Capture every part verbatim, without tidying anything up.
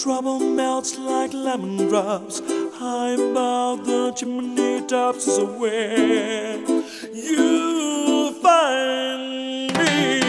trouble melts like lemon drops high above the chimney tops is where you'll find me.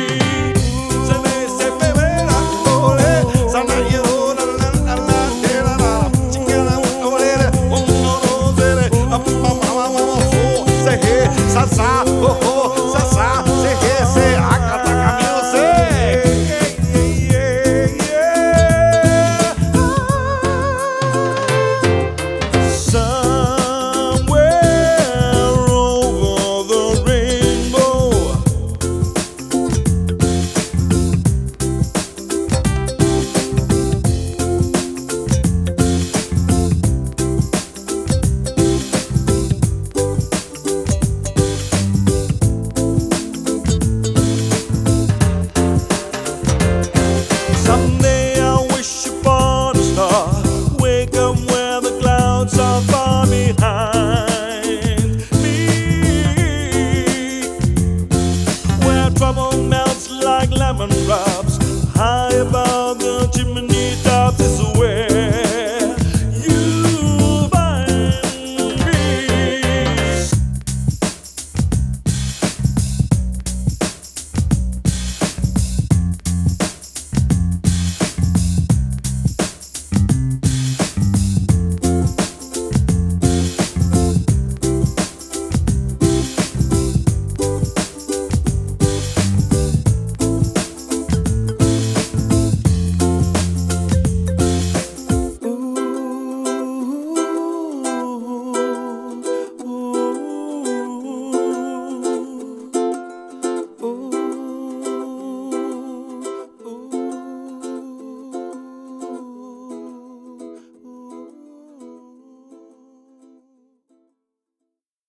Someday I wish upon a star, wake up where the clouds are far behind me, where trouble